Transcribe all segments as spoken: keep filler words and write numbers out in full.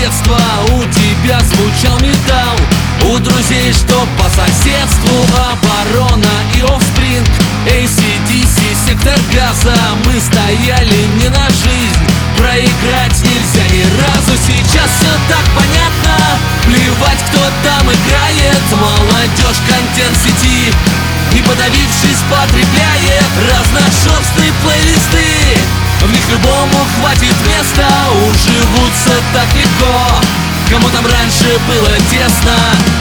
детства у тебя звучал металл, у друзей, что по соседству Оборона и Offspring, эй си ди си, Сектор Газа. Мы стояли не на жизнь, проиграть нельзя ни разу. Сейчас все так понятно, плевать, кто там играет. Молодежь контент сети, не подавившись, потребляет разношерстные плейлисты. В них любому хватит места, уживутся так легко, кому там раньше было тесно.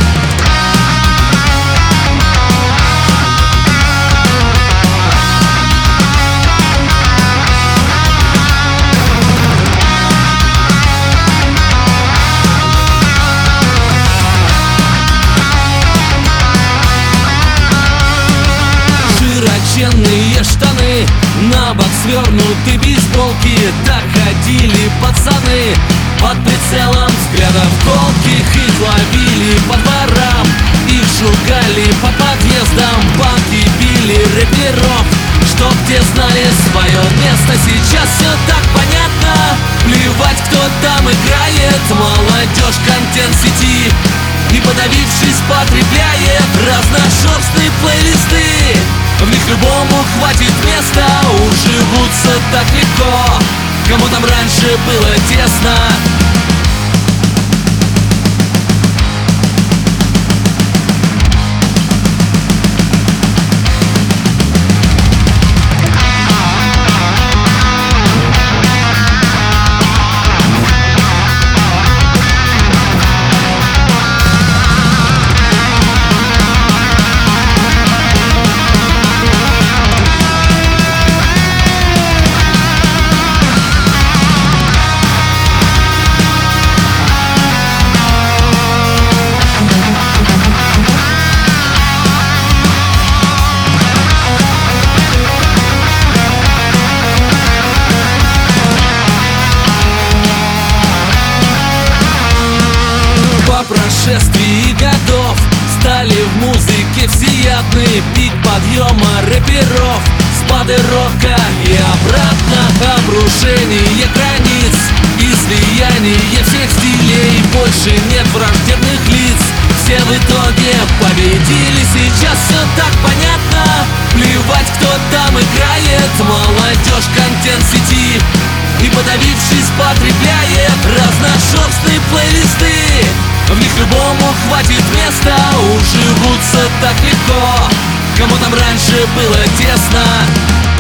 Широченные штаны, на бок свернуты бейсболки. Так ходили пацаны под прицелом взглядов колких. Их ловили по дворам, их шугали по подъездам. Банки били рэперов, чтоб те знали свое место. Сейчас все так понятно, плевать, кто там играет. Молодежь контент сети, не подавившись, потребляет разношерстные плейлисты. В них любому хватит места, уживутся так легко, кому там раньше было тесно. По прошествии годов стали в музыке всеядны. Пик подъема рэперов, спады рока и обратно. Обрушение границ и слияние всех стилей. Больше нет враждебных лиц, все в итоге победили. Сейчас все так понятно, плевать, кто там играет. Молодежь контент сети, не подавившись, потребляет разношерстные плейлисты. В них любому хватит места, уживутся так легко, кому там раньше было тесно.